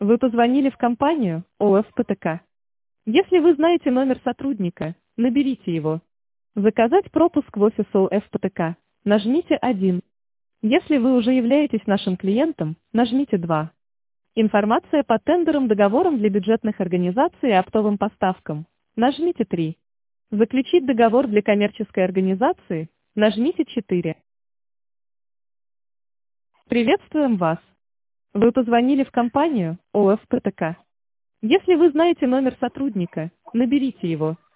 Вы позвонили в компанию ОФ ПТК. Если вы знаете номер сотрудника, наберите его. Заказать пропуск в офис ОФ ПТК. Нажмите 1. Если вы уже являетесь нашим клиентом, нажмите 2. Информация по тендерам, договорам для бюджетных организаций и оптовым поставкам. Нажмите 3. Заключить договор для коммерческой организации. Нажмите 4. Приветствуем вас. Вы позвонили в компанию ОФ ПТК. Если вы знаете номер сотрудника, наберите его.